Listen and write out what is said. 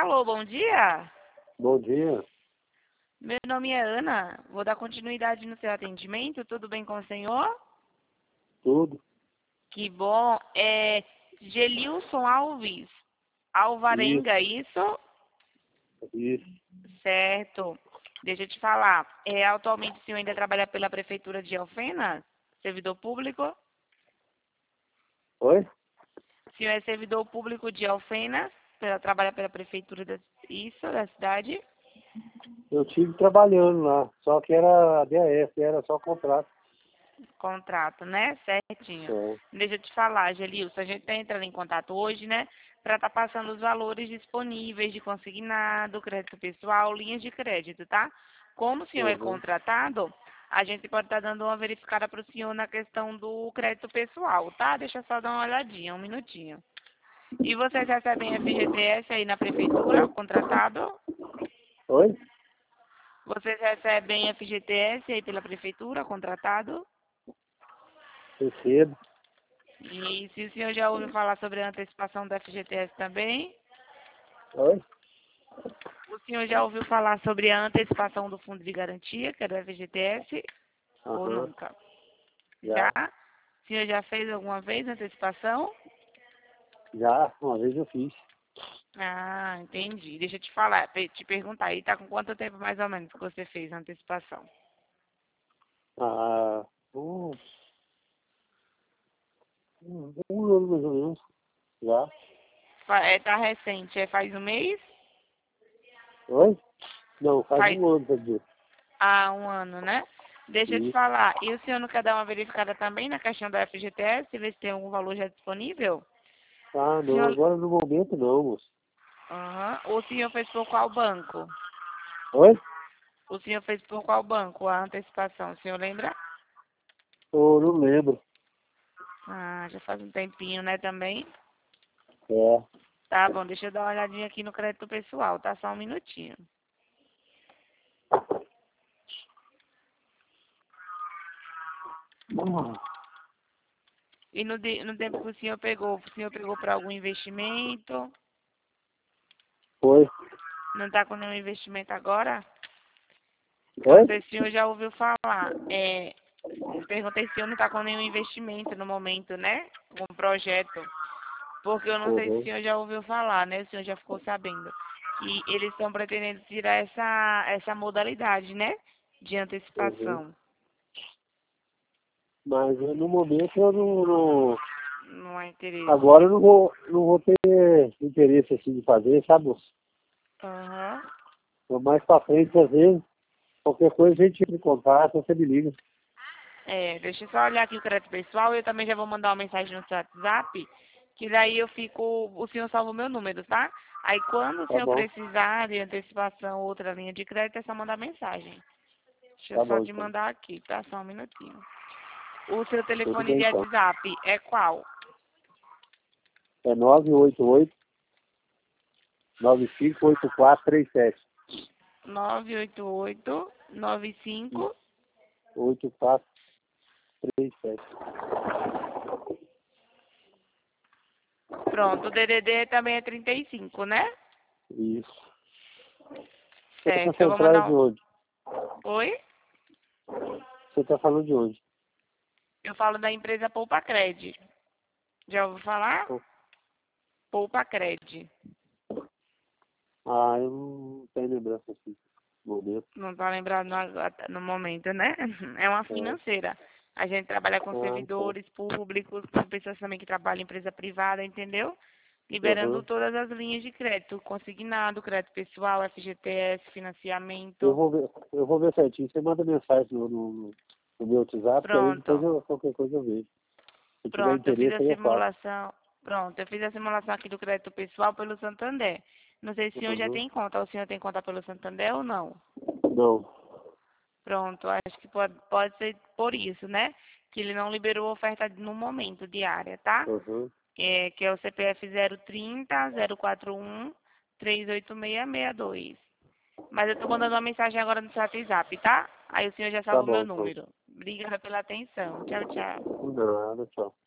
Alô, bom dia. Bom dia, Meu nome é Ana. Vou dar continuidade no seu atendimento. Tudo bem com o senhor? tudo. Que bom. É Gelilson Alves Isso, Alvarenga, isso? isso. Certo. Deixa eu te falar. Atualmente o senhor ainda trabalha pela Prefeitura de Alfenas? Servidor público? Oi? O senhor é servidor público de Alfenas? Trabalha pela Prefeitura da cidade? Eu tive trabalhando lá, só que era DAF, era só contrato. Contrato, né? Certinho. É. Deixa eu te falar, Gelilson, a gente está entrando em contato hoje, né? Para estar passando os valores disponíveis de consignado, crédito pessoal, linhas de crédito, tá? Como o senhor é Uhum. contratado, a gente pode estar dando uma verificada para o senhor na questão do crédito pessoal, tá? Deixa eu só dar uma olhadinha, um minutinho. E vocês recebem FGTS aí na prefeitura, contratado? Oi? Vocês recebem FGTS aí pela prefeitura, contratado? Recebo. E se o senhor já ouviu falar sobre a antecipação do FGTS também, Oi? o senhor já ouviu falar sobre a antecipação do Fundo de Garantia, que é do FGTS, ou Aham. nunca? Já? Já. O senhor já fez alguma vez a antecipação? Já, uma vez eu fiz. Ah, entendi. Deixa eu te falar, te perguntar aí, tá com quanto tempo mais ou menos que você fez a antecipação? Ah, um ano mais ou menos. Já. Tá recente, faz um mês? Oi? Não, faz Faz um ano, quer dizer. um ano, né? Deixa eu te Isso. falar, e o senhor não quer dar uma verificada também na questão do FGTS, ver se tem algum valor já disponível? Ah, O não, senhor, agora no momento não, moço. aham. O senhor fez por qual banco? Oi? O senhor fez por qual banco a antecipação? O senhor lembra? Eu não lembro. Ah, já faz um tempinho, né, também? É. Tá bom, deixa eu dar uma olhadinha aqui no crédito pessoal, tá? Só um minutinho. E no tempo que o senhor pegou para algum investimento? Foi. Não tá com nenhum investimento agora? Não Oi? sei se o senhor já ouviu falar. Perguntei se o senhor não tá com nenhum investimento no momento, né? Com projeto. Porque eu não sei se o Uhum. senhor já ouviu falar, né? O senhor já ficou sabendo que eles estão pretendendo tirar essa modalidade, né? De Uhum. antecipação. Mas no momento eu não. Não há interesse. Agora eu não vou ter interesse assim de fazer, sabe, moço? Aham. Mas mais pra frente, às vezes, qualquer coisa a gente entra em contato, você me liga. Deixa eu só olhar aqui o crédito pessoal. Eu também já vou mandar uma mensagem no seu WhatsApp, que daí eu fico, o senhor salva o meu número, tá? Aí quando o Tá senhor bom, precisar de antecipação ou outra linha de crédito, é só mandar mensagem. Deixa eu tá só bom te então. mandar aqui, tá? Só um minutinho. O seu Tudo telefone bem de então. WhatsApp é qual? É 988 958437. 98895. 8437. Pronto, o DDD também é 35, né? Isso. Você tá Certo, eu vou central mandar de um... onde? Oi? Você tá falando de onde? Eu falo da empresa Poupa Cred. Já ouviu falar? Poupa Cred. Ah, eu não tenho lembrança assim, no momento. Não tá lembrado no momento, né? É uma É. financeira. A gente trabalha com Ah, tá. servidores públicos, com pessoas também que trabalham em empresa privada, entendeu? Liberando Uhum. todas as linhas de crédito, consignado, crédito pessoal, FGTS, Eu financiamento. vou ver, eu vou ver certinho. Você manda mensagem no meu WhatsApp, que aí depois Pronto, qualquer coisa eu vejo. Se tiver pronto, eu fiz interesse, a aí eu faço. simulação. Pronto, eu fiz a simulação aqui do crédito pessoal pelo Santander. Não sei se o senhor já Uhum. tem conta, ou o senhor tem conta pelo Santander ou não. Não. Pronto, acho que pode ser por isso, né? Que ele não liberou a oferta no momento diária, tá? Uhum. Que é o CPF 030 041 38662. Mas eu tô mandando uma mensagem agora no seu WhatsApp, tá? Aí o senhor já Tá salva o meu bom, então. número. Obrigada pela atenção. Tchau, tchau. Nada, tchau.